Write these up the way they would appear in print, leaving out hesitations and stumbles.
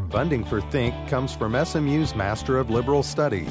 Funding for Think comes from SMU's Master of Liberal Studies.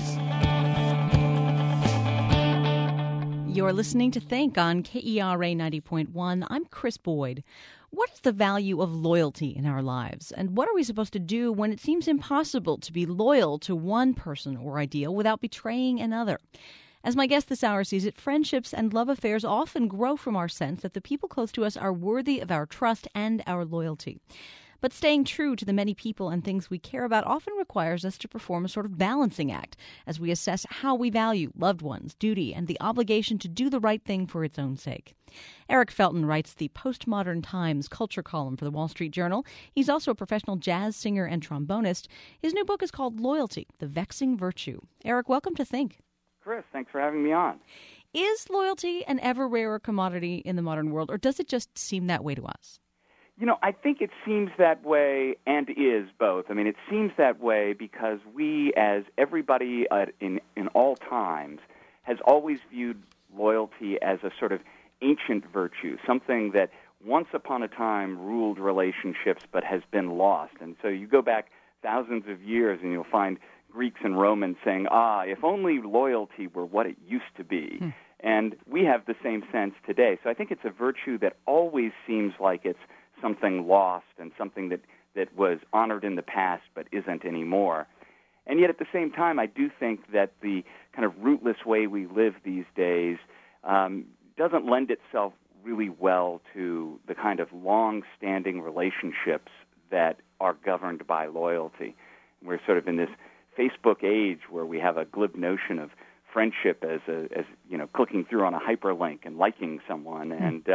You're listening to Think on KERA 90.1. I'm Chris Boyd. What is the value of loyalty in our lives? And what are we supposed to do when it seems impossible to be loyal to one person or ideal without betraying another? As my guest this hour sees it, friendships and love affairs often grow from our sense that the people close to us are worthy of our trust and our loyalty. But staying true to the many people and things we care about often requires us to perform a sort of balancing act as we assess how we value loved ones, duty, and the obligation to do the right thing for its own sake. Eric Felton writes the Postmodern Times culture column for the Wall Street Journal. He's also a professional jazz singer and trombonist. His new book is called Loyalty, The Vexing Virtue. Eric, welcome to Think. Chris, thanks for having me on. Is loyalty an ever rarer commodity in the modern world, or does it just seem that way to us? You know, I think it seems that way and is both. I mean, it seems that way because we, as everybody in all times, has always viewed loyalty as a sort of ancient virtue, something that once upon a time ruled relationships but has been lost. And so you go back thousands of years and you'll find Greeks and Romans saying, if only loyalty were what it used to be. And we have the same sense today. So I think it's a virtue that always seems like it's something lost and something that was honored in the past but isn't anymore. And yet at the same time, I do think that the kind of rootless way we live these days doesn't lend itself really well to the kind of long-standing relationships that are governed by loyalty. We're sort of in this Facebook age where we have a glib notion of friendship as you know, clicking through on a hyperlink and liking someone,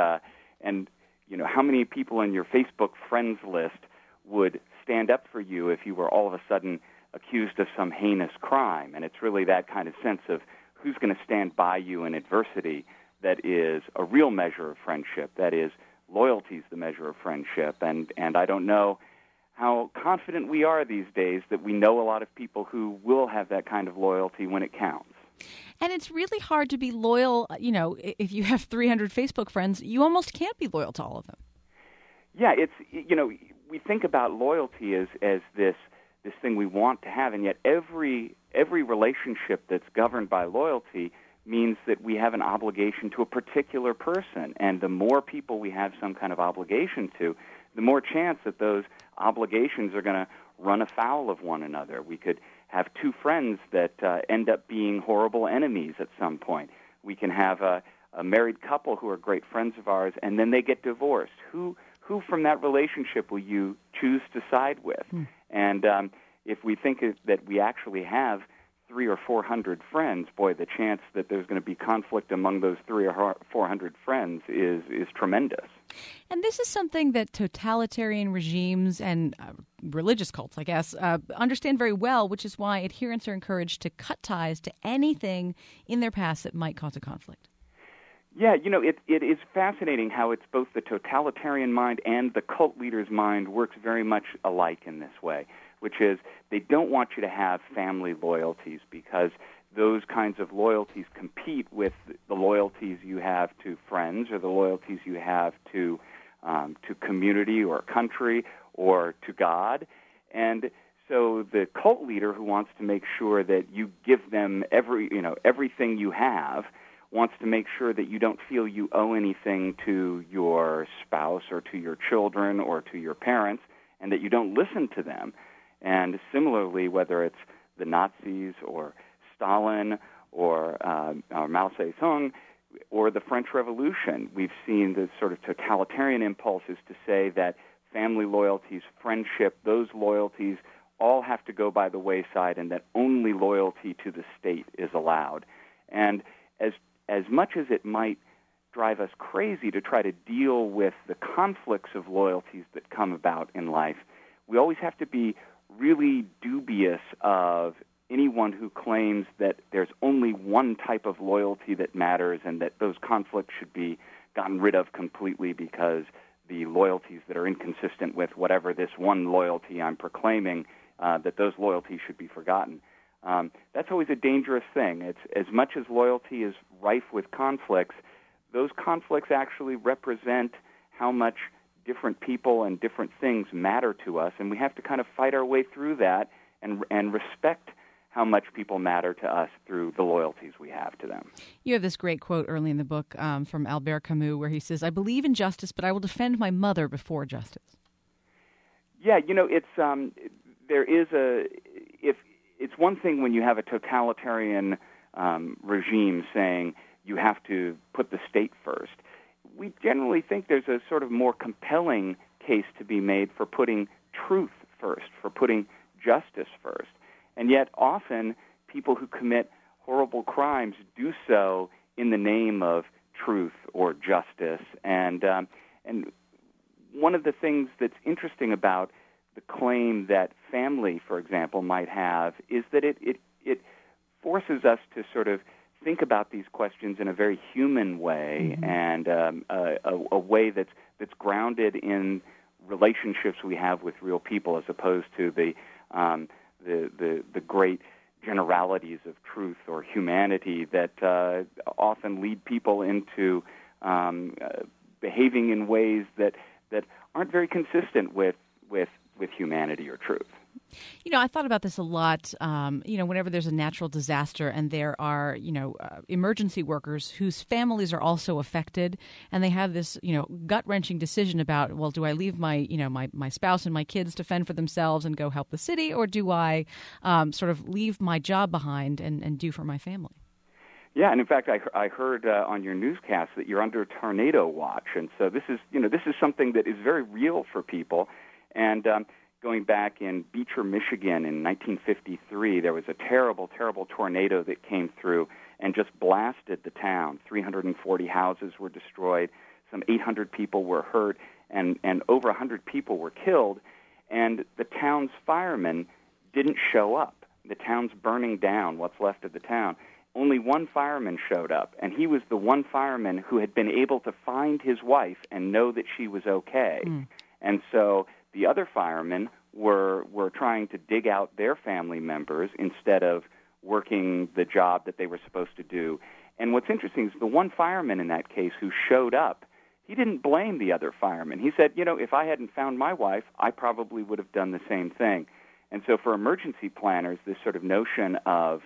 and you know, how many people in your Facebook friends list would stand up for you if you were all of a sudden accused of some heinous crime? And it's really that kind of sense of who's going to stand by you in adversity that is a real measure of friendship. That is, loyalty is the measure of friendship. And I don't know how confident we are these days that we know a lot of people who will have that kind of loyalty when it counts. And it's really hard to be loyal. You know, if you have 300 Facebook friends, you almost can't be loyal to all of them. Yeah, it's, you know, we think about loyalty as this thing we want to have, and yet every relationship that's governed by loyalty means that we have an obligation to a particular person. And the more people we have some kind of obligation to, the more chance that those obligations are going to run afoul of one another. We could have two friends that end up being horrible enemies at some point. We can have a married couple who are great friends of ours, and then they get divorced. Who from that relationship will you choose to side with? And if we think that we actually have 300 or 400 friends, boy, the chance that there's going to be conflict among those 300 or 400 friends is tremendous. And this is something that totalitarian regimes and religious cults, I guess, understand very well, which is why adherents are encouraged to cut ties to anything in their past that might cause a conflict. Yeah, you know, it is fascinating how it's both the totalitarian mind and the cult leader's mind works very much alike in this way, which is they don't want you to have family loyalties because those kinds of loyalties compete with the loyalties you have to friends or the loyalties you have to community or country or to God. And so the cult leader who wants to make sure that you give them everything you have wants to make sure that you don't feel you owe anything to your spouse or to your children or to your parents, and that you don't listen to them. And similarly, whether it's the Nazis or Stalin or Mao Zedong or the French Revolution, we've seen the sort of totalitarian impulses to say that family loyalties, friendship, those loyalties all have to go by the wayside and that only loyalty to the state is allowed. And as much as it might drive us crazy to try to deal with the conflicts of loyalties that come about in life, we always have to be really dubious of anyone who claims that there's only one type of loyalty that matters and that those conflicts should be gotten rid of completely because the loyalties that are inconsistent with whatever this one loyalty I'm proclaiming, that those loyalties should be forgotten. That's always a dangerous thing. It's as much as loyalty is rife with conflicts, those conflicts actually represent how much different people and different things matter to us, and we have to kind of fight our way through that and respect how much people matter to us through the loyalties we have to them. You have this great quote early in the book from Albert Camus where he says, "I believe in justice, but I will defend my mother before justice." Yeah, it's one thing when you have a totalitarian regime saying you have to put the state first. We generally think there's a sort of more compelling case to be made for putting truth first, for putting justice first. And yet often people who commit horrible crimes do so in the name of truth or justice. And one of the things that's interesting about the claim that family, for example, might have is that it forces us to sort of think about these questions in a very human way, and a way that's grounded in relationships we have with real people, as opposed to the great generalities of truth or humanity that often lead people into behaving in ways that aren't very consistent with humanity or truth. I thought about this a lot, whenever there's a natural disaster and there are, emergency workers whose families are also affected, and they have this, gut-wrenching decision about, well, do I leave my spouse and my kids to fend for themselves and go help the city, or do I sort of leave my job behind and do for my family? Yeah, and in fact, I heard on your newscast that you're under tornado watch, and so this is something that is very real for people. And going back in Beecher, Michigan in 1953, there was a terrible, terrible tornado that came through and just blasted the town. 340 houses were destroyed, some 800 people were hurt, and over 100 people were killed. And the town's firemen didn't show up. The town's burning down, what's left of the town. Only one fireman showed up, and he was the one fireman who had been able to find his wife and know that she was okay. And so the other firemen were trying to dig out their family members instead of working the job that they were supposed to do. And what's interesting is the one fireman in that case who showed up, he didn't blame the other firemen. He said, if I hadn't found my wife, I probably would have done the same thing. And so for emergency planners, this sort of notion of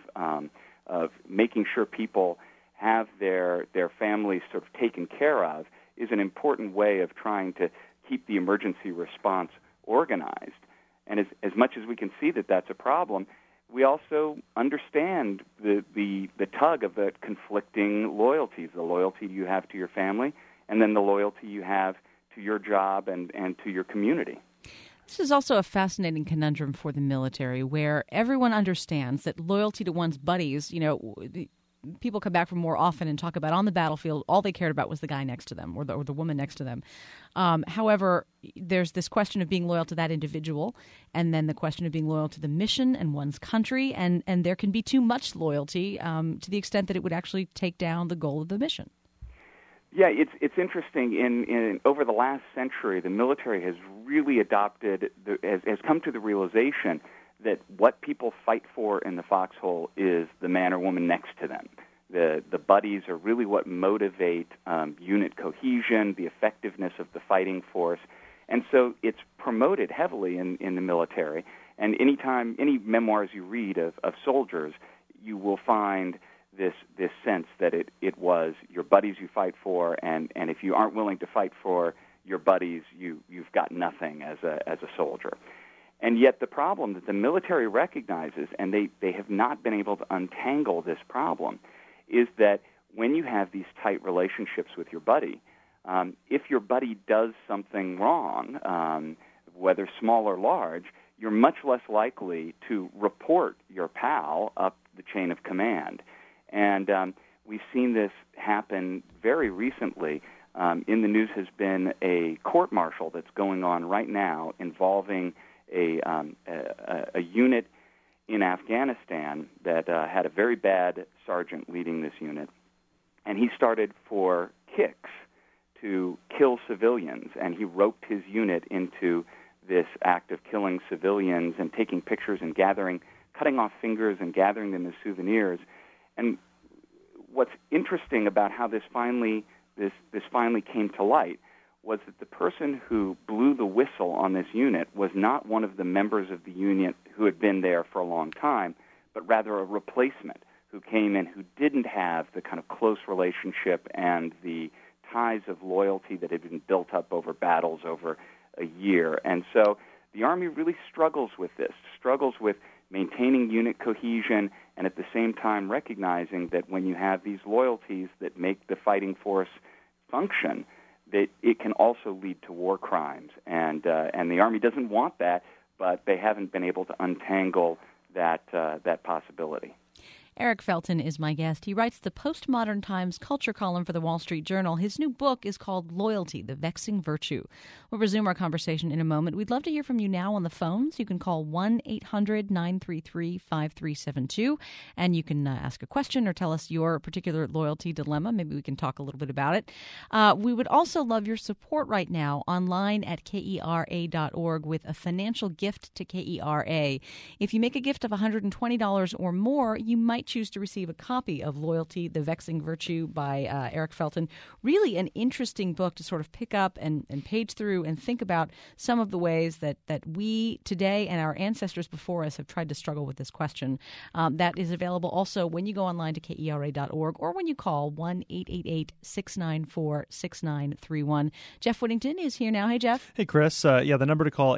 making sure people have their families sort of taken care of is an important way of trying to keep the emergency response organized. And as much as we can see that that's a problem, we also understand the tug of the conflicting loyalties, the loyalty you have to your family, and then the loyalty you have to your job and to your community. This is also a fascinating conundrum for the military, where everyone understands that loyalty to one's buddies, people come back from war often and talk about on the battlefield, all they cared about was the guy next to them or the woman next to them. However, there's this question of being loyal to that individual, and then the question of being loyal to the mission and one's country, and there can be too much loyalty to the extent that it would actually take down the goal of the mission. Yeah, it's interesting. In over the last century, the military has really adopted, has come to the realization that what people fight for in the foxhole is the man or woman next to them. The buddies are really what motivate unit cohesion, the effectiveness of the fighting force, and so it's promoted heavily in the military. And any memoirs you read of soldiers, you will find this sense that it was your buddies you fight for, and if you aren't willing to fight for your buddies, you've got nothing as a soldier. And yet the problem that the military recognizes, and they have not been able to untangle this problem, is that when you have these tight relationships with your buddy, if your buddy does something wrong, whether small or large, you're much less likely to report your pal up the chain of command. And we've seen this happen very recently. In the news has been a court-martial that's going on right now involving a unit in Afghanistan that had a very bad sergeant leading this unit. And he started for kicks to kill civilians, and he roped his unit into this act of killing civilians and taking pictures and cutting off fingers and gathering them as souvenirs. And what's interesting about how this finally came to light was that the person who blew the whistle on this unit was not one of the members of the unit who had been there for a long time, but rather a replacement who came in who didn't have the kind of close relationship and the ties of loyalty that had been built up over battles over a year. And so the Army really struggles with this, struggles with maintaining unit cohesion and at the same time recognizing that when you have these loyalties that make the fighting force function, that it can also lead to war crimes. And the Army doesn't want that, but they haven't been able to untangle that possibility. Eric Felton is my guest. He writes the Postmodern Times culture column for the Wall Street Journal. His new book is called Loyalty, the Vexing Virtue. We'll resume our conversation in a moment. We'd love to hear from you now on the phones. You can call 1-800-933-5372, and you can ask a question or tell us your particular loyalty dilemma. Maybe we can talk a little bit about it. We would also love your support right now online at KERA.org with a financial gift to KERA. If you make a gift of $120 or more, you might choose to receive a copy of Loyalty, the Vexing Virtue by Eric Felton. Really an interesting book to sort of pick up and page through and think about some of the ways that we today and our ancestors before us have tried to struggle with this question. That is available also when you go online to KERA.org or when you call 1-888-694-6931. Jeff Whittington is here now. Hey, Jeff. Hey, Chris. The number to call,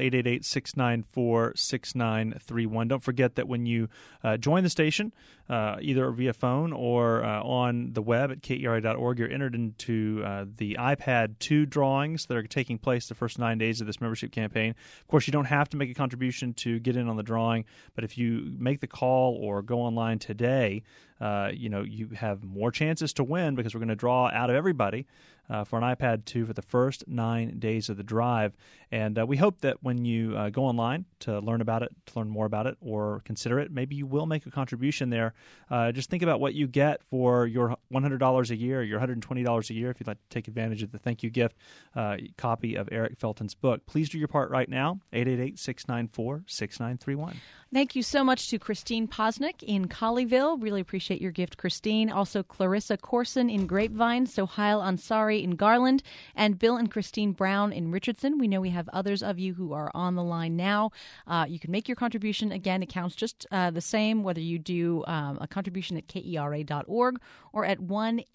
888-694-6931. Don't forget that when you join the station, either via phone or on the web at KERA.org, you're entered into the iPad 2 drawings that are taking place the first 9 days of this membership campaign. Of course, you don't have to make a contribution to get in on the drawing, but if you make the call or go online today, you have more chances to win because we're going to draw out of everybody for an iPad 2 for the first 9 days of the drive. And we hope that when you go online to learn about it, to learn more about it, or consider it, maybe you will make a contribution there. Just think about what you get for your $100 a year, your $120 a year, if you'd like to take advantage of the thank you gift copy of Eric Felton's book. Please do your part right now, 888-694-6931. Thank you so much to Christine Posnick in Colleyville. Really appreciate your gift, Christine. Also, Clarissa Corson in Grapevine, Sohail Ansari in Garland, and Bill and Christine Brown in Richardson. We know we have others of you who are on the line now. You can make your contribution. Again, it counts just the same whether you do a contribution at KERA.org or at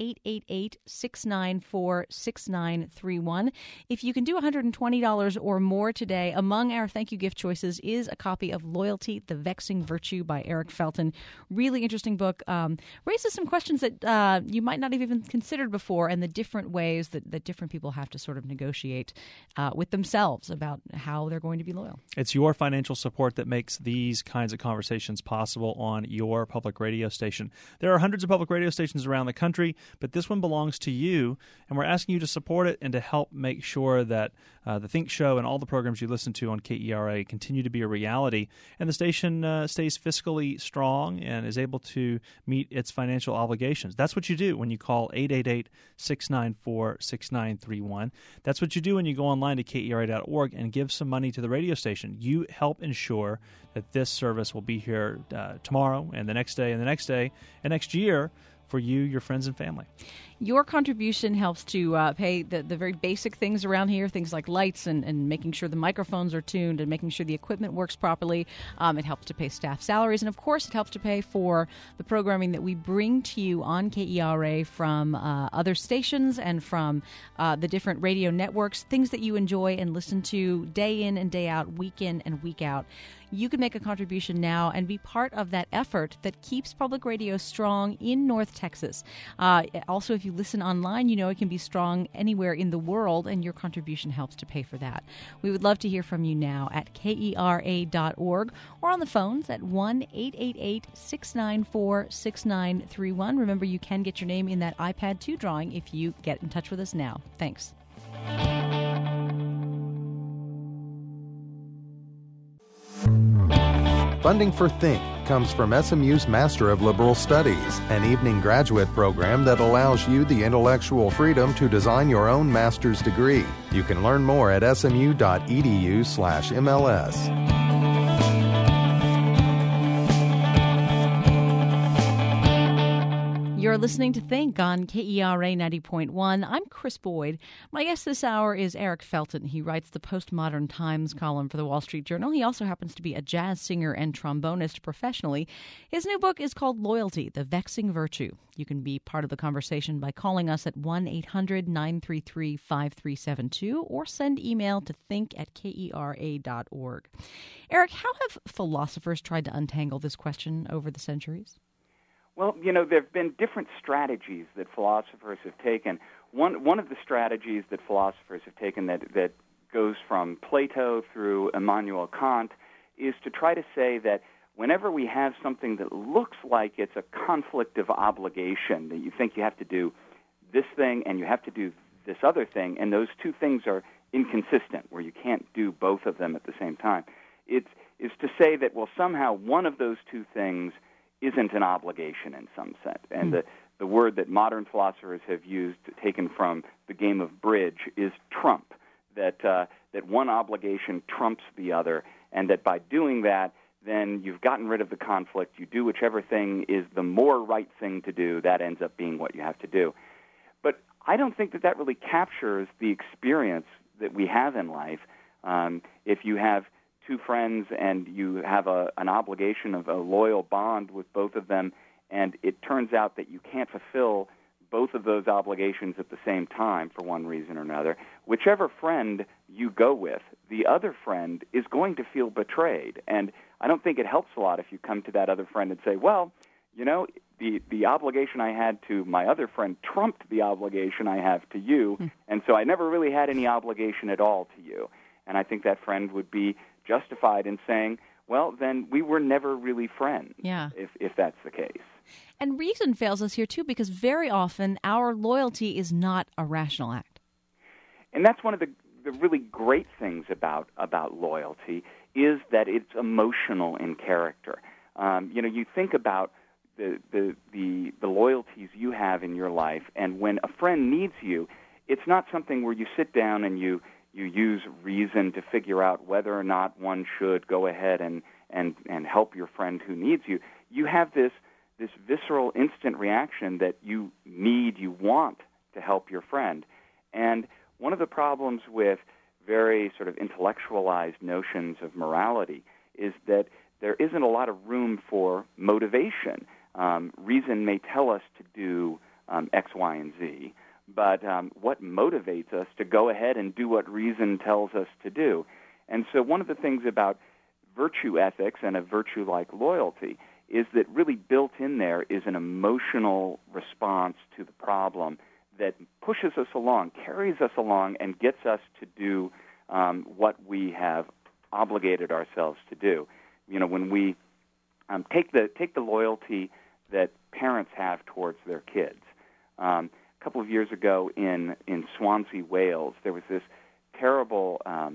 1-888-694-6931. If you can do $120 or more today, among our thank you gift choices is a copy of Loyalty, the Vexing Virtue by Eric Felton. Really interesting book. Raises some questions that you might not have even considered before, and the different ways that different people have to sort of negotiate with themselves about how they're going to be loyal. It's your financial support that makes these kinds of conversations possible on your public radio station. There are hundreds of public radio stations around the country, but this one belongs to you, and we're asking you to support it and to help make sure that the Think Show and all the programs you listen to on KERA continue to be a reality, and the station stays fiscally strong and is able to meet its financial obligations. That's what you do when you call 888-694-6931. That's what you do when you go online to KERA.org and give some money to the radio station. You help ensure that this service will be here tomorrow and the next day and the next day and next year for you, your friends, and family. Your contribution helps to pay the very basic things around here, things like lights and making sure the microphones are tuned and making sure the equipment works properly. It helps to pay staff salaries. And, of course, it helps to pay for the programming that we bring to you on KERA from other stations and from the different radio networks, things that you enjoy and listen to day in and day out, week in and week out. You can make a contribution now and be part of that effort that keeps public radio strong in North Texas. Also, if you listen online, you know it can be strong anywhere in the world, and your contribution helps to pay for that. We would love to hear from you now at KERA.org or on the phones at 1-888-694-6931. Remember, you can get your name in that iPad 2 drawing if you get in touch with us now. Thanks. Funding for Think comes from SMU's Master of Liberal Studies, an evening graduate program that allows you the intellectual freedom to design your own master's degree. You can learn more at smu.edu/MLS. You're listening to Think on KERA 90.1. I'm Chris Boyd. My guest this hour is Eric Felton. He writes the Postmodern Times column for the Wall Street Journal. He also happens to be a jazz singer and trombonist professionally. His new book is called Loyalty, The Vexing Virtue. You can be part of the conversation by calling us at 1-800-933-5372 or send email to think@kera.org. Eric, how have philosophers tried to untangle this question over the centuries? Well, there have been different strategies that philosophers have taken. One of the strategies that philosophers have taken that goes from Plato through Immanuel Kant is to try to say that whenever we have something that looks like it's a conflict of obligation, that you think you have to do this thing and you have to do this other thing, and those two things are inconsistent, where you can't do both of them at the same time, is to say that, well, somehow one of those two things isn't an obligation in some sense. And the word that modern philosophers have used, taken from the game of bridge, is trump, that one obligation trumps the other, and that by doing that, then you've gotten rid of the conflict. You do whichever thing is the more right thing to do. That ends up being what you have to do. But I don't think that really captures the experience that we have in life. If you have two friends and you have an obligation of a loyal bond with both of them, and it turns out that you can't fulfill both of those obligations at the same time for one reason or another, whichever friend you go with, the other friend is going to feel betrayed. And I don't think it helps a lot if you come to that other friend and say, well, the obligation I had to my other friend trumped the obligation I have to you, and so I never really had any obligation at all to you. And I think that friend would be justified in saying, well, then we were never really friends, if that's the case. And reason fails us here, too, because very often our loyalty is not a rational act. And that's one of the really great things about loyalty, is that it's emotional in character. You think about the loyalties you have in your life, and when a friend needs you, it's not something where you sit down and you use reason to figure out whether or not one should go ahead and help your friend who needs you. You have this visceral, instant reaction that you want to help your friend. And one of the problems with very sort of intellectualized notions of morality is that there isn't a lot of room for motivation. Reason may tell us to do X, Y, and Z, but what motivates us to go ahead and do what reason tells us to do? And so one of the things about virtue ethics and a virtue like loyalty is that really built in there is an emotional response to the problem that pushes us along, carries us along, and gets us to do what we have obligated ourselves to do. When we take the loyalty that parents have towards their kids. A couple of years ago in Swansea, Wales, there was this terrible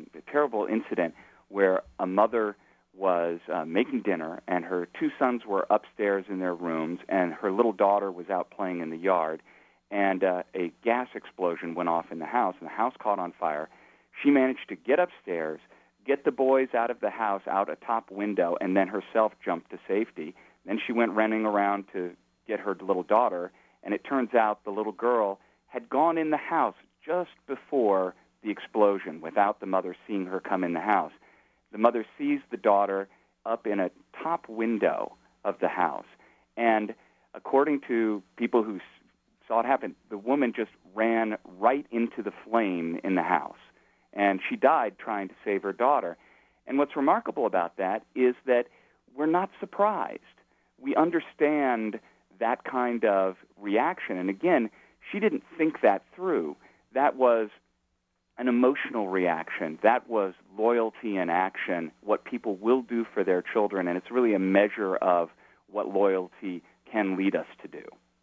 incident where a mother was making dinner, and her two sons were upstairs in their rooms, and her little daughter was out playing in the yard, and a gas explosion went off in the house, and the house caught on fire. She managed to get upstairs, get the boys out of the house, out a top window, and then herself jumped to safety. Then she went running around to get her little daughter, and it turns out the little girl had gone in the house just before the explosion without the mother seeing her come in the house. The mother sees the daughter up in a top window of the house, and according to people who saw it happen, the woman just ran right into the flame in the house, and she died trying to save her daughter. And what's remarkable about that is that we're not surprised. We understand that kind of reaction. And again, she didn't think that through. That was an emotional reaction. That was loyalty in action, what people will do for their children, and it's really a measure of what loyalty can lead us to do.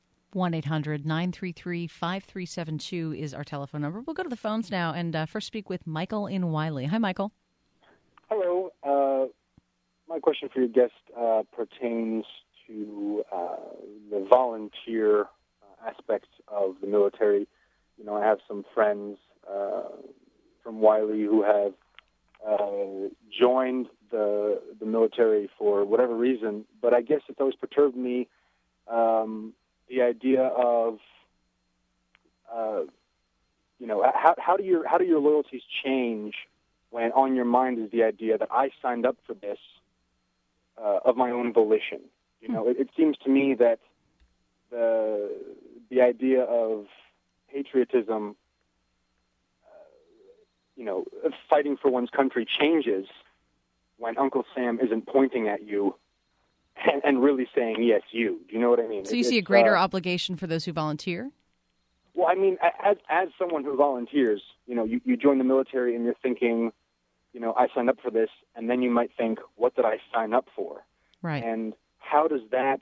1-800-933-5372 is our telephone number. We'll go to the phones now and first speak with Michael in Wiley. Hi, Michael. Hello. My question for your guest pertains to the volunteer aspects of the military. I have some friends from Wiley who have joined the military for whatever reason, but I guess it's always perturbed me the idea of, how do your loyalties change when on your mind is the idea that I signed up for this of my own volition? It seems to me that the idea of patriotism, fighting for one's country changes when Uncle Sam isn't pointing at you and really saying, yes, you. Do you know what I mean? So you see a greater obligation for those who volunteer? Well, I mean, as someone who volunteers, you join the military and you're thinking, I signed up for this, and then you might think, what did I sign up for? Right. And how does that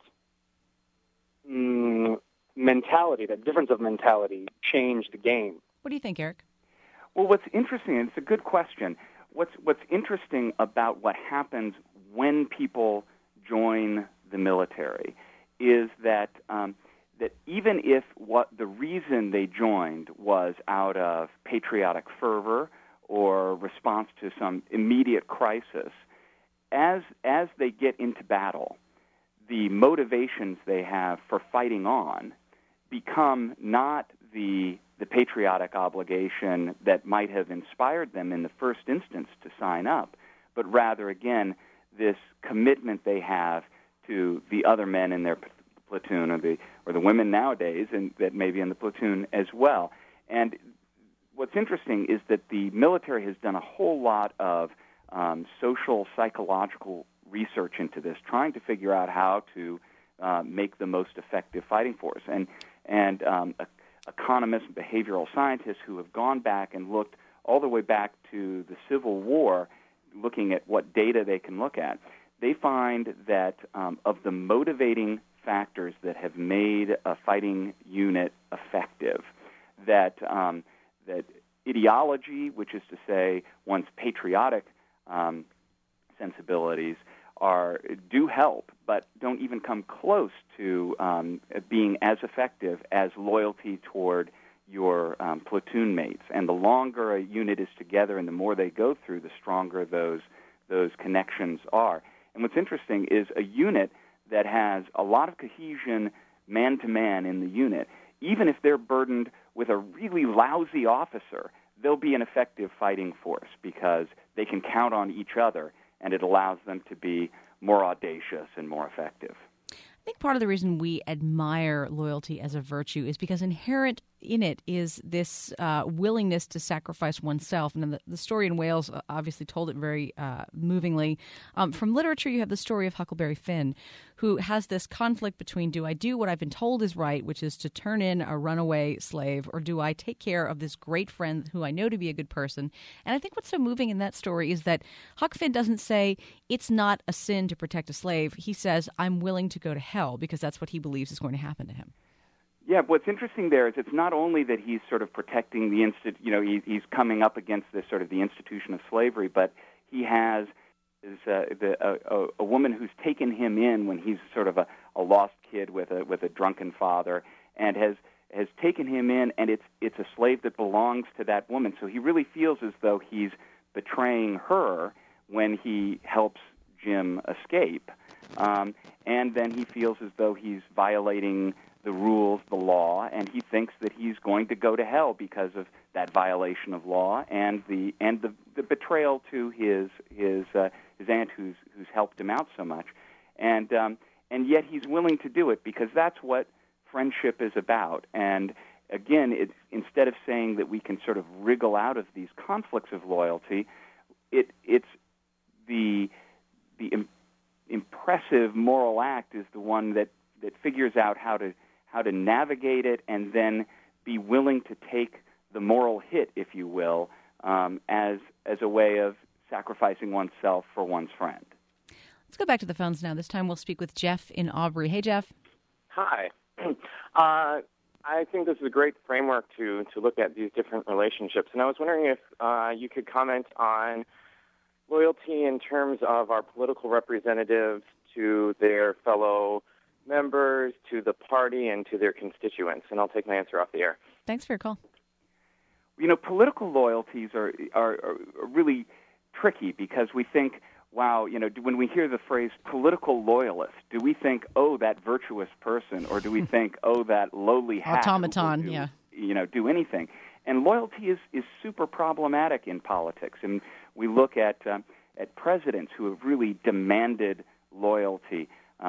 mentality, that difference of mentality, change the game? What do you think, Eric? Well, what's interesting, and it's a good question, what's interesting about what happens when people join the military is that that even if what the reason they joined was out of patriotic fervor or response to some immediate crisis, as they get into battle, the motivations they have for fighting on become not the patriotic obligation that might have inspired them in the first instance to sign up, but rather, again, this commitment they have to the other men in their platoon or the women nowadays and that may be in the platoon as well. And what's interesting is that the military has done a whole lot of social psychological research into this, trying to figure out how to make the most effective fighting force. And economists and behavioral scientists who have gone back and looked all the way back to the Civil War, looking at what data they can look at, they find that of the motivating factors that have made a fighting unit effective, that ideology, which is to say one's patriotic sensibilities, do help, but don't even come close to being as effective as loyalty toward your platoon mates. And the longer a unit is together and the more they go through, the stronger those connections are. And what's interesting is a unit that has a lot of cohesion man-to-man in the unit, even if they're burdened with a really lousy officer, they'll be an effective fighting force because they can count on each other, and it allows them to be more audacious and more effective. I think part of the reason we admire loyalty as a virtue is because inherent in it is this willingness to sacrifice oneself. And the story in Wales obviously told it very movingly. From literature, you have the story of Huckleberry Finn, who has this conflict between, do I do what I've been told is right, which is to turn in a runaway slave, or do I take care of this great friend who I know to be a good person? And I think what's so moving in that story is that Huck Finn doesn't say it's not a sin to protect a slave. He says, I'm willing to go to hell because that's what he believes is going to happen to him. Yeah, what's interesting there is it's not only that he's sort of protecting the he's coming up against this sort of the institution of slavery, but he has a woman who's taken him in when he's sort of a lost kid with a drunken father, and has taken him in, and it's a slave that belongs to that woman. So he really feels as though he's betraying her when he helps Jim escape, and then he feels as though he's violating the rules, the law, and he thinks that he's going to go to hell because of that violation of law and the betrayal to his aunt who's helped him out so much, and yet he's willing to do it because that's what friendship is about. And again, it's instead of saying that we can sort of wriggle out of these conflicts of loyalty, it's the impressive moral act is the one that figures out how to navigate it and then be willing to take the moral hit, if you will, as a way of sacrificing oneself for one's friend. Let's go back to the phones now. This time we'll speak with Jeff in Aubrey. Hey, Jeff. Hi. I think this is a great framework to look at these different relationships. And I was wondering if you could comment on loyalty in terms of our political representatives to their fellow members, to the party, and to their constituents. And I'll take my answer off the air. Thanks for your call. You know, political loyalties are really tricky because we think, wow, when we hear the phrase political loyalist, do we think, oh, that virtuous person, or do we think, oh, that lowly hack automaton, who will do anything? And loyalty is super problematic in politics. And we look at presidents who have really demanded loyalty.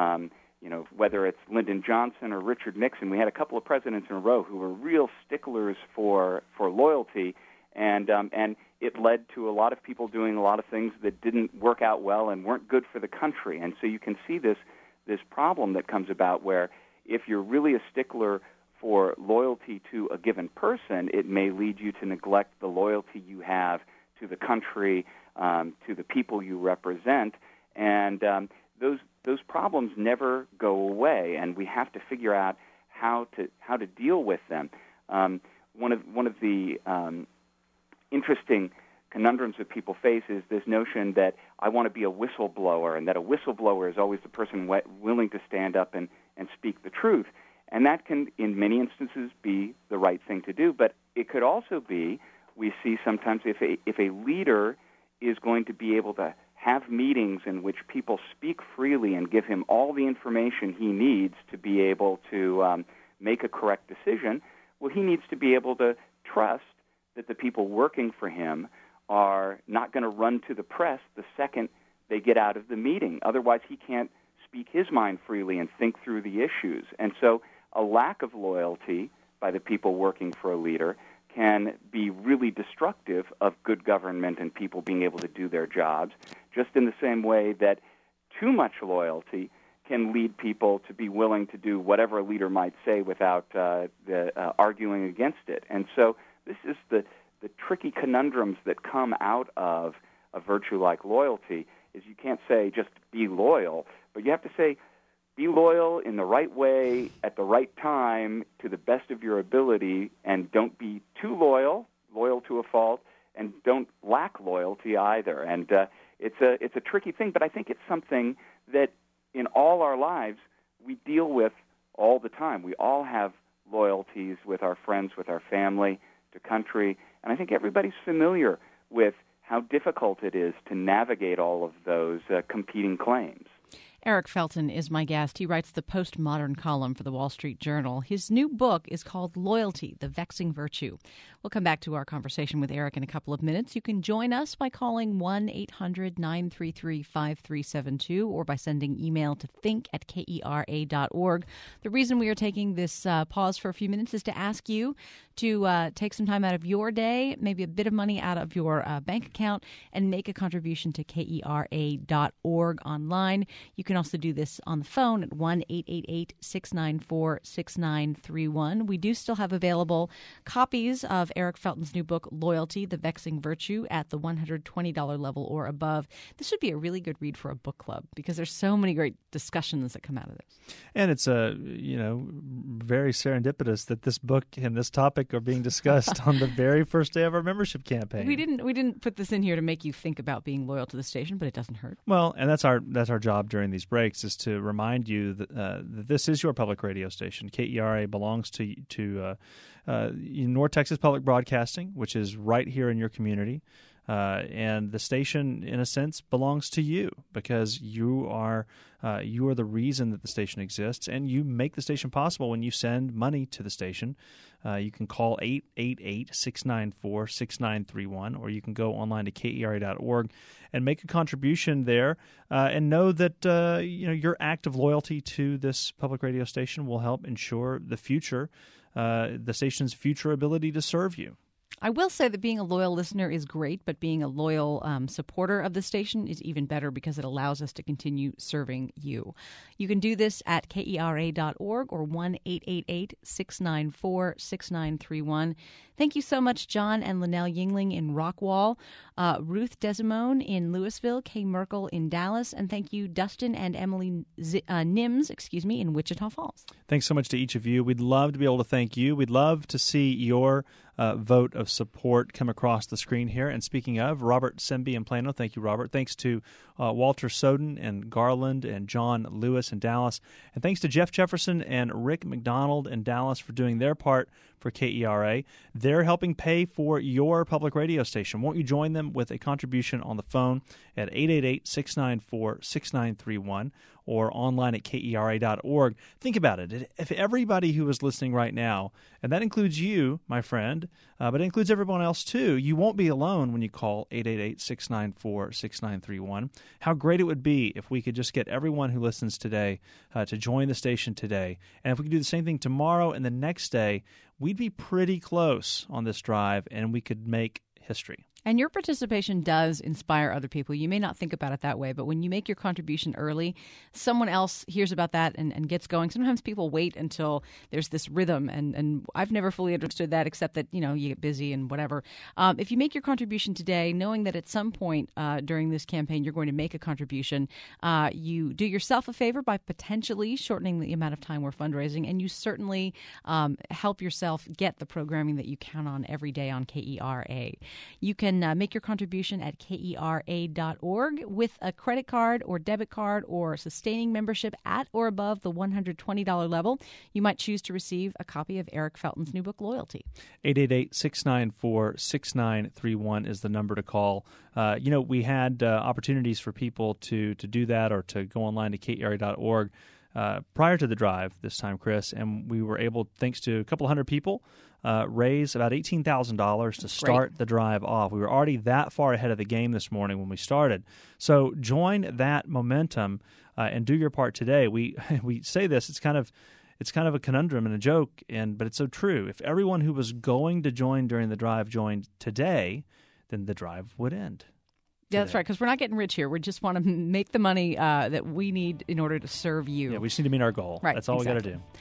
Whether it's Lyndon Johnson or Richard Nixon, we had a couple of presidents in a row who were real sticklers for loyalty, and it led to a lot of people doing a lot of things that didn't work out well and weren't good for the country. And so you can see this problem that comes about where if you're really a stickler for loyalty to a given person, it may lead you to neglect the loyalty you have to the country, to the people you represent, and those problems never go away, and we have to figure out how to deal with them. One of the interesting conundrums that people face is this notion that I want to be a whistleblower, and that a whistleblower is always the person willing to stand up and speak the truth. And that can, in many instances, be the right thing to do. But it could also be, we see sometimes if a leader is going to be able to have meetings in which people speak freely and give him all the information he needs to be able to make a correct decision, well, he needs to be able to trust that the people working for him are not going to run to the press the second they get out of the meeting. Otherwise, he can't speak his mind freely and think through the issues. And so a lack of loyalty by the people working for a leader can be really destructive of good government and people being able to do their jobs, just in the same way that too much loyalty can lead people to be willing to do whatever a leader might say without arguing against it. And so this is the tricky conundrums that come out of a virtue like loyalty, is you can't say just be loyal, but you have to say be loyal in the right way at the right time to the best of your ability, and don't be too loyal to a fault, and don't lack loyalty either. And it's a tricky thing, but I think it's something that in all our lives we deal with all the time. We all have loyalties with our friends, with our family, to country, and I think everybody's familiar with how difficult it is to navigate all of those competing claims. Eric Felton is my guest. He writes the postmodern column for the Wall Street Journal. His new book is called Loyalty, The Vexing Virtue. We'll come back to our conversation with Eric in a couple of minutes. You can join us by calling 1-800-933-5372 or by sending email to think@kera.org. The reason we are taking this pause for a few minutes is to ask you to take some time out of your day, maybe a bit of money out of your bank account, and make a contribution to kera.org online. You can also do this on the phone at 1-888-694-6931. We do still have available copies of Eric Felton's new book, Loyalty, The Vexing Virtue, at the $120 level or above. This would be a really good read for a book club because there's so many great discussions that come out of this. And it's very serendipitous that this book and this topic are being discussed on the very first day of our membership campaign. We didn't put this in here to make you think about being loyal to the station, but it doesn't hurt. Well, and that's our job during these breaks, is to remind you that this is your public radio station. KERA belongs to North Texas Public Broadcasting, which is right here in your community. And the station, in a sense, belongs to you because you are the reason that the station exists, and you make the station possible when you send money to the station. You can call 888-694-6931, or you can go online to kera.org and make a contribution there, and know that your act of loyalty to this public radio station will help ensure the station's future ability to serve you. I will say that being a loyal listener is great, but being a loyal supporter of the station is even better because it allows us to continue serving you. You can do this at kera.org or 1-888-694-6931. Thank you so much, John and Linnell Yingling in Rockwall, Ruth Desimone in Louisville, Kay Merkel in Dallas, and thank you, Dustin and Emily Nims, in Wichita Falls. Thanks so much to each of you. We'd love to be able to thank you. We'd love to see your vote of support come across the screen here. And speaking of, Robert Semby in Plano, thank you, Robert. Thanks to Walter Soden in Garland and John Lewis in Dallas. And thanks to Jeff Jefferson and Rick McDonald in Dallas for doing their part for KERA. They're helping pay for your public radio station. Won't you join them with a contribution on the phone at 888-694-6931 or online at KERA.org? Think about it. If everybody who is listening right now, and that includes you, my friend, but it includes everyone else too, you won't be alone when you call 888-694-6931. How great it would be if we could just get everyone who listens today to join the station today. And if we could do the same thing tomorrow and the next day, we'd be pretty close on this drive, and we could make history. And your participation does inspire other people. You may not think about it that way, but when you make your contribution early, someone else hears about that and gets going. Sometimes people wait until there's this rhythm, and I've never fully understood that, except that, you get busy and whatever. If you make your contribution today, knowing that at some point during this campaign you're going to make a contribution, you do yourself a favor by potentially shortening the amount of time we're fundraising, and you certainly help yourself get the programming that you count on every day on KERA. You can make your contribution at KERA.org with a credit card or debit card or sustaining membership at or above the $120 level. You might choose to receive a copy of Eric Felton's new book, Loyalty. 888-694-6931 is the number to call. We had opportunities for people to do that or to go online to KERA.org prior to the drive this time, Chris, and we were able, thanks to a couple hundred people, raise about $18,000 to start the drive off. We were already that far ahead of the game this morning when we started. So join that momentum and do your part today. We say this, it's kind of a conundrum and a joke, but it's so true. If everyone who was going to join during the drive joined today, then the drive would end. Yeah, that's right, because we're not getting rich here. We just want to make the money that we need in order to serve you. Yeah, we just need to meet our goal. Right, that's all exactly. We got to do.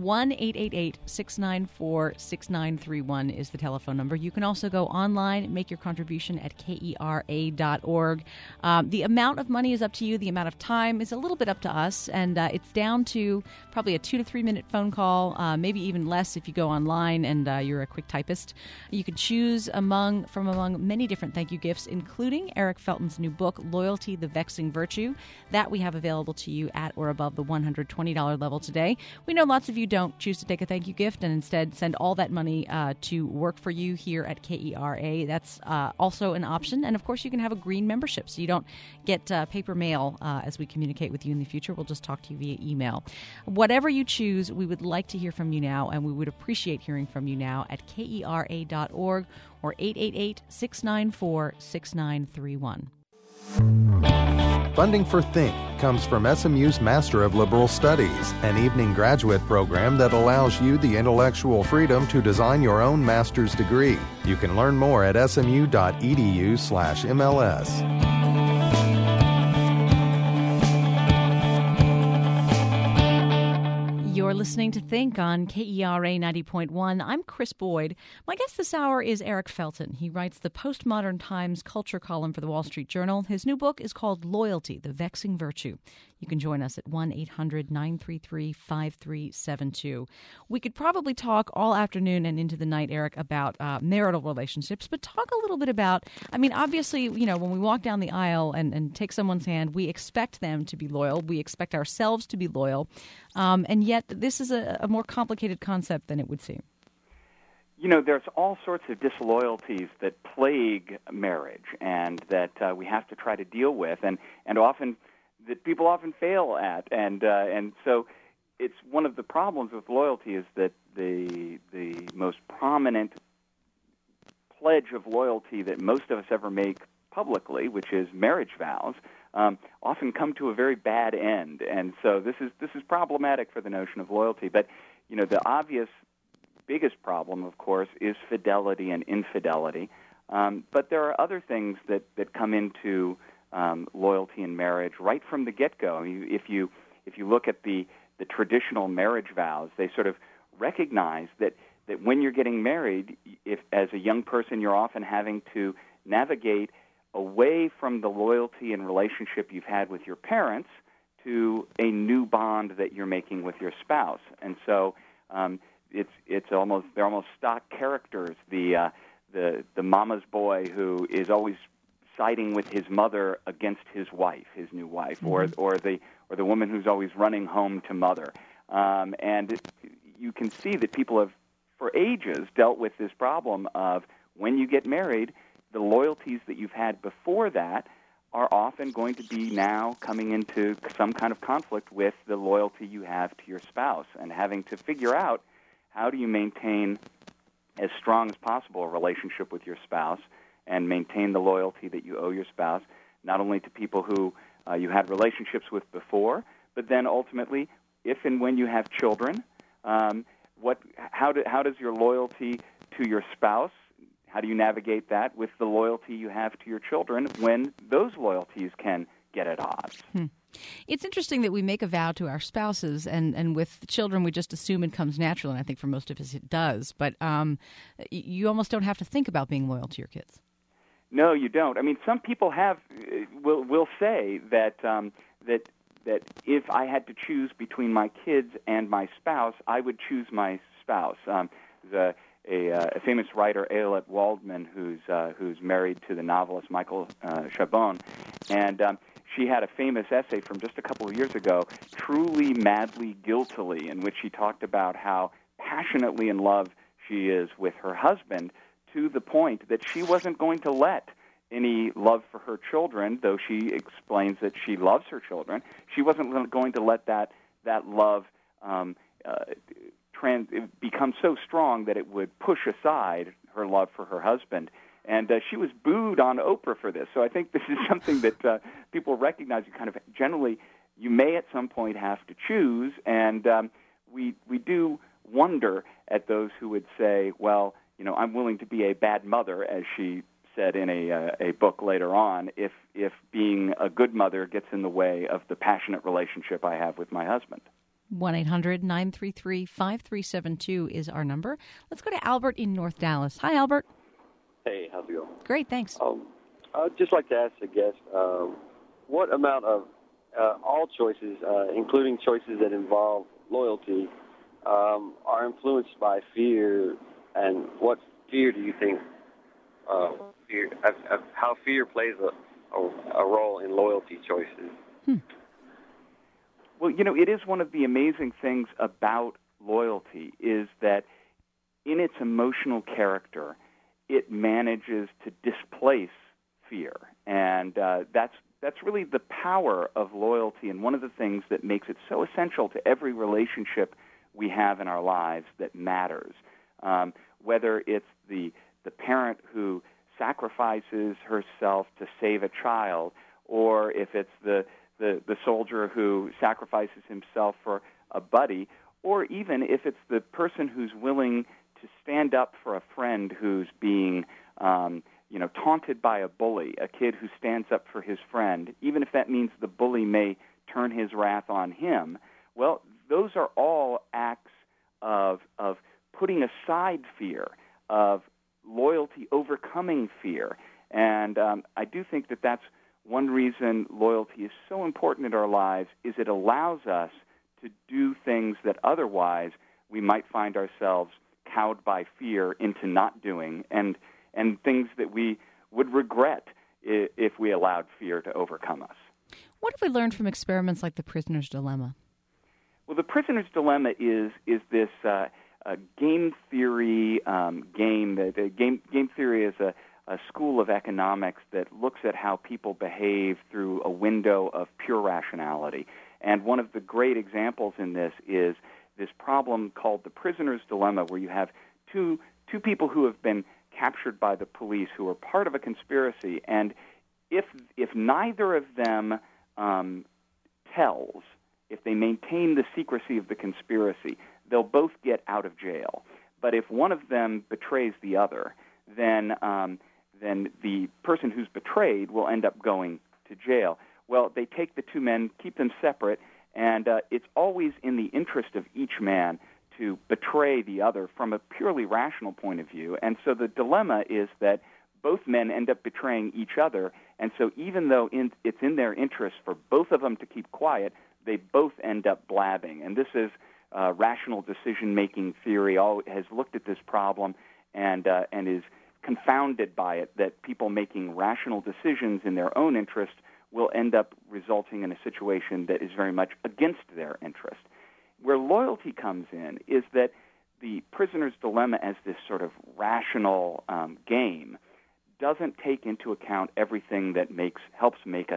1-888-694-6931 is the telephone number. You can also go online and make your contribution at KERA.org. The amount of money is up to you. The amount of time is a little bit up to us, and it's down to probably a 2 to 3 minute phone call, maybe even less if you go online and you're a quick typist. You can choose from among many different thank you gifts, including Eric Felton's new book, Loyalty, the Vexing Virtue. That we have available to you at or above the $120 level today. We know lots of you don't choose to take a thank you gift and instead send all that money to work for you here at KERA. That's also an option. And of course, you can have a green membership so you don't get paper mail as we communicate with you in the future. We'll just talk to you via email. Whatever you choose, we would like to hear from you now, and we would appreciate hearing from you now at KERA.org or 888-694-6931. Funding for Think comes from SMU's Master of Liberal Studies, an evening graduate program that allows you the intellectual freedom to design your own master's degree. You can learn more at smu.edu/MLS. You're listening to Think on KERA 90.1. I'm Chris Boyd. My guest this hour is Eric Felton. He writes the Postmodern Times culture column for the Wall Street Journal. His new book is called Loyalty, the Vexing Virtue. You can join us at 1-800-933-5372. We could probably talk all afternoon and into the night, Eric, about marital relationships, but talk a little bit about, obviously, when we walk down the aisle and take someone's hand, we expect them to be loyal. We expect ourselves to be loyal. And yet this is a more complicated concept than it would seem. There's all sorts of disloyalties that plague marriage and that we have to try to deal with, and often that people often fail at, and so it's one of the problems with loyalty is that the most prominent pledge of loyalty that most of us ever make publicly, which is marriage vows, often come to a very bad end, and so this is problematic for the notion of loyalty. But the obvious biggest problem, of course, is fidelity and infidelity. But there are other things that come into loyalty in marriage right from the get-go. If you look at the traditional marriage vows, they sort of recognize that when you're getting married, if as a young person you're often having to navigate away from the loyalty and relationship you've had with your parents to a new bond that you're making with your spouse. And so they're almost stock characters. The mama's boy who is always siding with his mother against his wife, his new wife, mm-hmm. or the woman who's always running home to mother. And you can see that people have, for ages, dealt with this problem of when you get married, the loyalties that you've had before that are often going to be now coming into some kind of conflict with the loyalty you have to your spouse, and having to figure out how do you maintain as strong as possible a relationship with your spouse and maintain the loyalty that you owe your spouse, not only to people who you had relationships with before, but then ultimately, if and when you have children, how does your loyalty to your spouse, how do you navigate that with the loyalty you have to your children when those loyalties can get at odds? It's interesting that we make a vow to our spouses, and with children we just assume it comes natural, and I think for most of us it does. But you almost don't have to think about being loyal to your kids. No, you don't. I mean, some people will say that that if I had to choose between my kids and my spouse, I would choose my spouse. There's a famous writer, Ayelet Waldman, who's married to the novelist Michael Chabon, and she had a famous essay from just a couple of years ago, Truly, Madly, Guiltily, in which she talked about how passionately in love she is with her husband, to the point that she wasn't going to let any love for her children, though she explains that she loves her children, she wasn't going to let that love become so strong that it would push aside her love for her husband. And she was booed on Oprah for this. So I think this is something that people recognize. You kind of generally, you may at some point have to choose, and we do wonder at those who would say, well, you know, I'm willing to be a bad mother, as she said in a book later on, if being a good mother gets in the way of the passionate relationship I have with my husband. 1-800-933-5372 is our number. Let's go to Albert in North Dallas. Hi, Albert. Hey, how's it going? Great, thanks. I'd just like to ask the guest, what amount of all choices, including choices that involve loyalty, are influenced by fear, and what fear do you think, how fear plays a role in loyalty choices? Well, you know, it is one of the amazing things about loyalty is that in its emotional character, it manages to displace fear. And that's really the power of loyalty, and one of the things that makes it so essential to every relationship we have in our lives that matters. Whether it's the parent who sacrifices herself to save a child, or if it's the soldier who sacrifices himself for a buddy, or even if it's the person who's willing to stand up for a friend who's being, taunted by a bully, a kid who stands up for his friend, even if that means the bully may turn his wrath on him. Well, those are all acts of putting aside fear, of loyalty overcoming fear. And I do think that that's one reason loyalty is so important in our lives, is it allows us to do things that otherwise we might find ourselves cowed by fear into not doing, and things that we would regret if we allowed fear to overcome us. What have we learned from experiments like the Prisoner's Dilemma? Well, the Prisoner's Dilemma is this game theory game. Game theory is a school of economics that looks at how people behave through a window of pure rationality. And one of the great examples in this is this problem called the Prisoner's Dilemma, where you have two people who have been captured by the police who are part of a conspiracy, and if neither of them tells, if they maintain the secrecy of the conspiracy, they'll both get out of jail. But if one of them betrays the other, then the person who's betrayed will end up going to jail. Well, they take the two men, keep them separate, and it's always in the interest of each man to betray the other from a purely rational point of view. And so the dilemma is that both men end up betraying each other, and so even though it's in their interest for both of them to keep quiet, they both end up blabbing. And this is rational decision-making theory has looked at this problem and is confounded by it, that people making rational decisions in their own interest will end up resulting in a situation that is very much against their interest. Where loyalty comes in is that the prisoner's dilemma as this sort of rational game doesn't take into account everything that help us make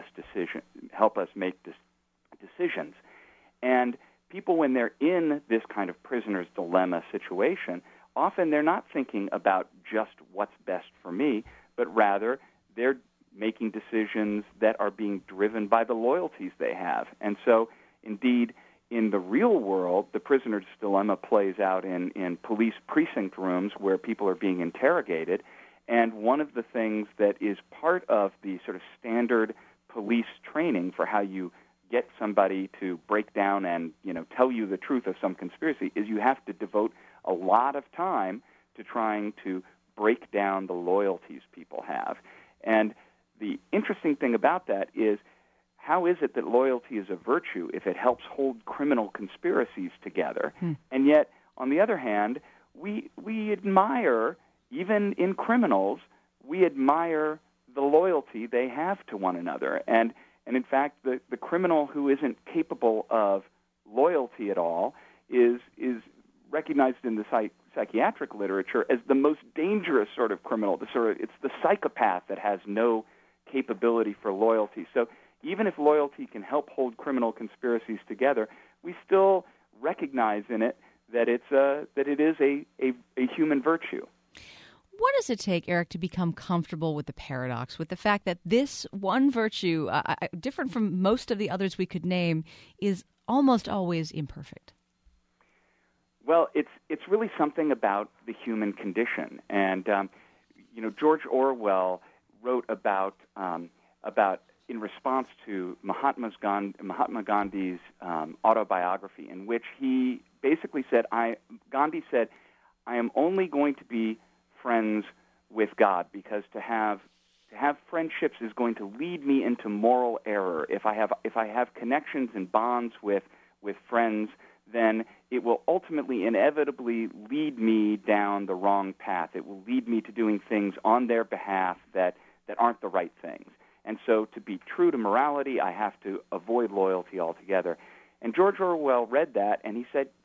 decisions. And people, when they're in this kind of prisoner's dilemma situation, often they're not thinking about just what's best for me, but rather they're making decisions that are being driven by the loyalties they have. And so, indeed, in the real world, the prisoner's dilemma plays out in police precinct rooms where people are being interrogated. And one of the things that is part of the sort of standard police training for how you get somebody to break down and, tell you the truth of some conspiracy is you have to devote a lot of time to trying to break down the loyalties people have. And the interesting thing about that is, how is it that loyalty is a virtue if it helps hold criminal conspiracies together? And yet, on the other hand, we admire, even in criminals, we admire the loyalty they have to one another. And in fact, the criminal who isn't capable of loyalty at all is recognized in the psychiatric literature as the most dangerous sort of criminal. It's the psychopath that has no capability for loyalty. So even if loyalty can help hold criminal conspiracies together, we still recognize in it that it is a human virtue. What does it take, Eric, to become comfortable with the paradox, with the fact that this one virtue, different from most of the others we could name, is almost always imperfect? Well, it's really something about the human condition. And, George Orwell wrote about in response to Mahatma Gandhi's autobiography, in which he basically said, Gandhi said, I am only going to be friends with God, because to have friendships is going to lead me into moral error. If I have connections and bonds with friends, then it will ultimately, inevitably lead me down the wrong path. It will lead me to doing things on their behalf that aren't the right things. And so to be true to morality, I have to avoid loyalty altogether. And George Orwell read that, and he said,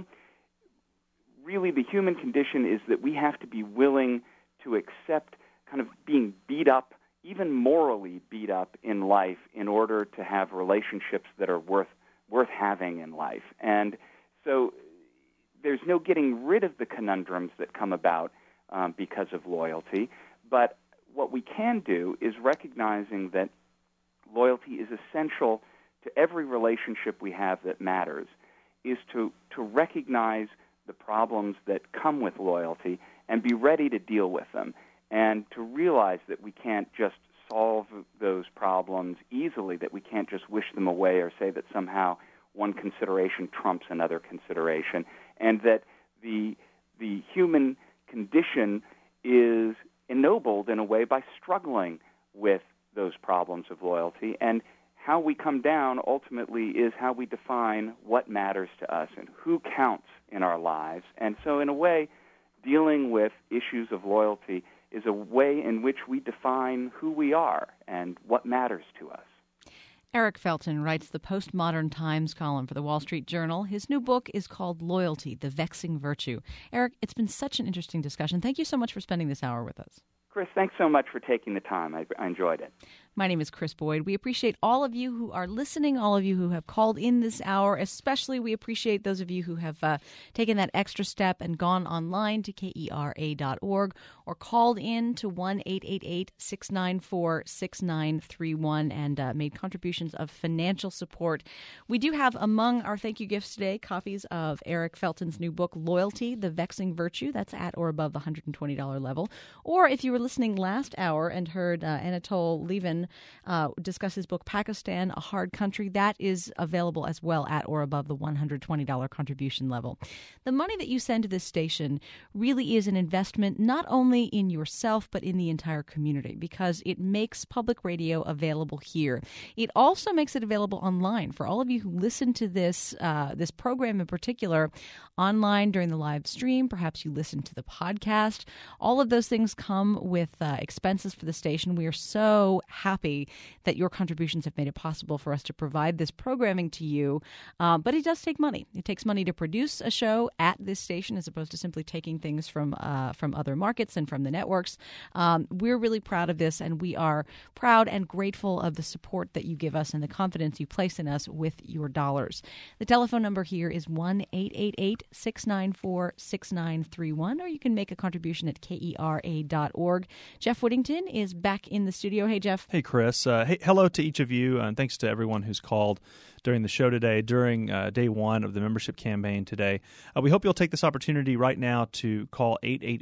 really the human condition is that we have to be willing to accept kind of being beat up, even morally beat up in life, in order to have relationships that are worth having in life. And so there's no getting rid of the conundrums that come about because of loyalty, but what we can do is recognizing that loyalty is essential to every relationship we have that matters, is to recognize the problems that come with loyalty and be ready to deal with them, and to realize that we can't just solve those problems easily, that we can't just wish them away or say that somehow one consideration trumps another consideration, and that the human condition is ennobled in a way by struggling with those problems of loyalty. And how we come down ultimately is how we define what matters to us and who counts in our lives. And so in a way, dealing with issues of loyalty is a way in which we define who we are and what matters to us. Eric Felton writes the Postmodern Times column for the Wall Street Journal. His new book is called Loyalty, The Vexing Virtue. Eric, it's been such an interesting discussion. Thank you so much for spending this hour with us. Chris, thanks so much for taking the time. I enjoyed it. My name is Chris Boyd. We appreciate all of you who are listening, all of you who have called in this hour. Especially we appreciate those of you who have taken that extra step and gone online to KERA.org or called in to 1-888-694-6931 and made contributions of financial support. We do have among our thank you gifts today copies of Eric Felton's new book, Loyalty, The Vexing Virtue. That's at or above the $120 level. Or if you were listening last hour and heard Anatole Lieven John discuss his book, Pakistan, A Hard Country. That is available as well at or above the $120 contribution level. The money that you send to this station really is an investment not only in yourself but in the entire community, because it makes public radio available here. It also makes it available online for all of you who listen to this program in particular online during the live stream. Perhaps you listen to the podcast. All of those things come with expenses for the station. We are so happy that your contributions have made it possible for us to provide this programming to you. But it does take money. It takes money to produce a show at this station as opposed to simply taking things from other markets and from the networks. We're really proud of this, and we are proud and grateful of the support that you give us and the confidence you place in us with your dollars. The telephone number here is 1-888-694-6931, or you can make a contribution at KERA.org. Jeff Whittington is back in the studio. Hey, Jeff. Hey, Chris. Hello to each of you, and thanks to everyone who's called during the show today, during day one of the membership campaign today. We hope you'll take this opportunity right now to call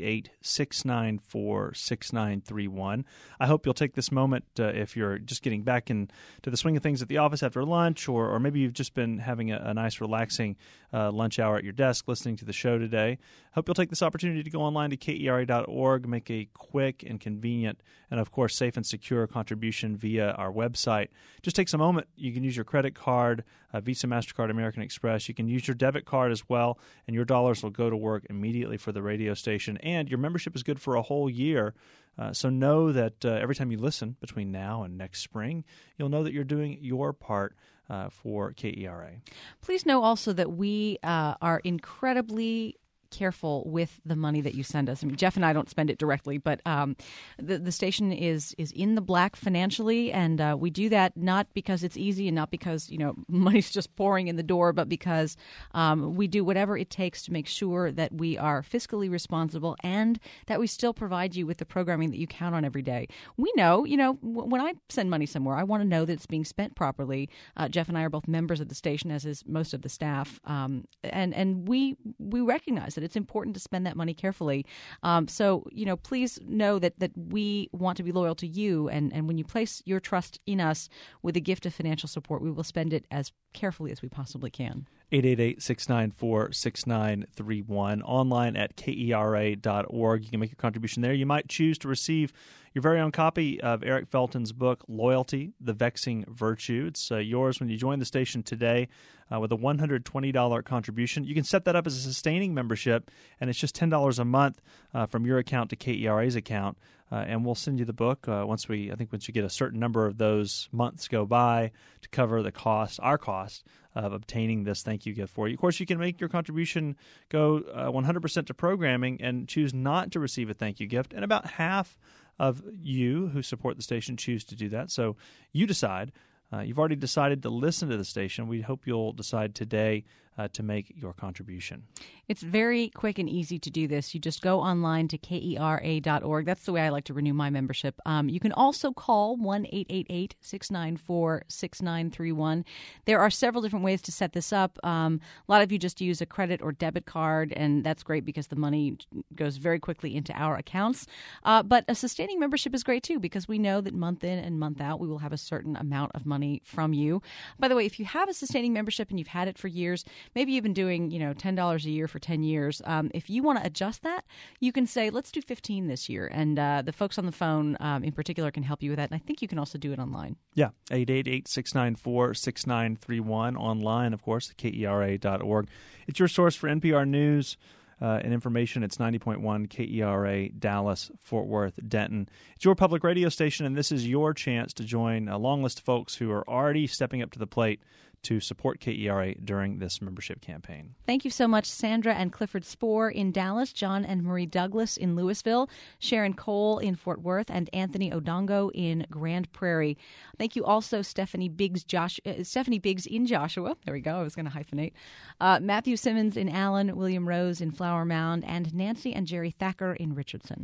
888-694-6931. I hope you'll take this moment if you're just getting back into the swing of things at the office after lunch, or maybe you've just been having a nice, relaxing lunch hour at your desk listening to the show today. Hope you'll take this opportunity to go online to KERA.org, make a quick and convenient and, of course, safe and secure contribution via our website. Just takes a moment. You can use your credit card, Visa, MasterCard, American Express. You can use your debit card as well, and your dollars will go to work immediately for the radio station. And your membership is good for a whole year. So know that every time you listen between now and next spring, you'll know that you're doing your part for KERA. Please know also that we are incredibly careful with the money that you send us. I mean, Jeff and I don't spend it directly, but the station is in the black financially, and we do that not because it's easy and not because money's just pouring in the door, but because we do whatever it takes to make sure that we are fiscally responsible and that we still provide you with the programming that you count on every day. We know, when I send money somewhere, I want to know that it's being spent properly. Jeff and I are both members of the station, as is most of the staff, and we recognize that it's important to spend that money carefully. So, please know that we want to be loyal to you. And when you place your trust in us with a gift of financial support, we will spend it as carefully as we possibly can. 888-694-6931, online at KERA.org. You can make your contribution there. You might choose to receive your very own copy of Eric Felton's book, Loyalty, The Vexing Virtue. It's yours when you join the station today with a $120 contribution. You can set that up as a sustaining membership, and it's just $10 a month from your account to KERA's account. And we'll send you the book once you get a certain number of those months go by to cover our cost of obtaining this thank you gift for you. Of course, you can make your contribution go 100% to programming and choose not to receive a thank you gift. And about half of you who support the station choose to do that. So you decide. You've already decided to listen to the station. We hope you'll decide today to make your contribution. It's very quick and easy to do this. You just go online to KERA.org. That's the way I like to renew my membership. You can also call 1-888-694-6931. There are several different ways to set this up. A lot of you just use a credit or debit card, and that's great because the money goes very quickly into our accounts. But a sustaining membership is great, too, because we know that month in and month out we will have a certain amount of money from you. By the way, if you have a sustaining membership and you've had it for years, maybe you've been doing $10 a year for 10 years. If you want to adjust that, you can say, let's do 15 this year. And the folks on the phone in particular can help you with that. And I think you can also do it online. Yeah, 888-694-6931 online, of course, at KERA.org. It's your source for NPR News and information. It's 90.1 KERA, Dallas, Fort Worth, Denton. It's your public radio station, and this is your chance to join a long list of folks who are already stepping up to the plate to support KERA during this membership campaign. Thank you so much, Sandra and Clifford Spohr in Dallas, John and Marie Douglas in Louisville, Sharon Cole in Fort Worth, and Anthony Odongo in Grand Prairie. Thank you also, Stephanie Biggs in Joshua. There we go. I was going to hyphenate. Matthew Simmons in Allen, William Rose in Flower Mound, and Nancy and Jerry Thacker in Richardson.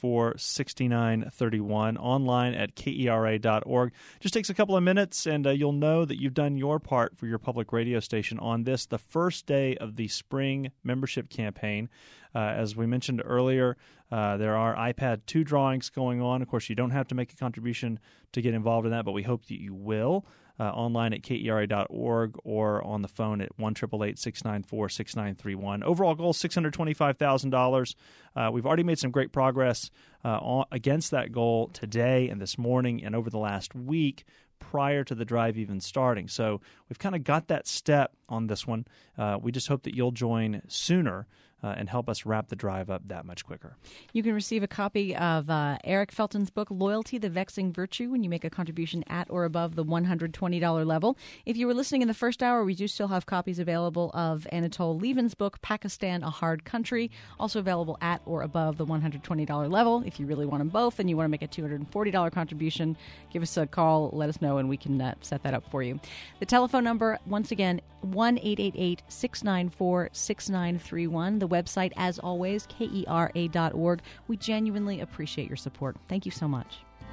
888-694-6931, online at KERA.org. Just takes a couple of minutes, and you'll know that you've done your part for your public radio station on this, the first day of the spring membership campaign. As we mentioned earlier, there are iPad 2 drawings going on. Of course, you don't have to make a contribution to get involved in that, but we hope that you will. Online at KERA.org or on the phone at 1-888-694-6931. Overall goal, $625,000. We've already made some great progress against that goal today and this morning and over the last week prior to the drive even starting. So we've kind of got that step on this one. We just hope that you'll join sooner and help us wrap the drive up that much quicker. You can receive a copy of Eric Felton's book, Loyalty, the Vexing Virtue, when you make a contribution at or above the $120 level. If you were listening in the first hour, we do still have copies available of Anatol Lieven's book, Pakistan, A Hard Country, also available at or above the $120 level. If you really want them both and you want to make a $240 contribution, give us a call, let us know, and we can set that up for you. The telephone number, once again, 1-888-694-6931. The website, as always, KERA.org. We genuinely appreciate your support. Thank you so much.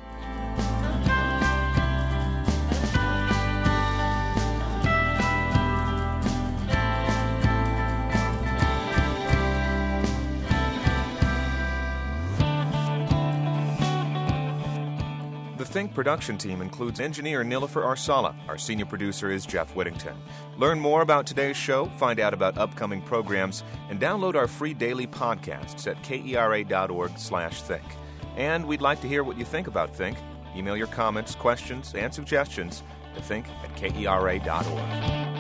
The Think production team includes engineer Nilofer Arsala. Our senior producer is Jeff Whittington. Learn more about today's show, find out about upcoming programs, and download our free daily podcasts at KERA.org/think. And we'd like to hear what you think about Think. Email your comments, questions, and suggestions to think@KERA.org.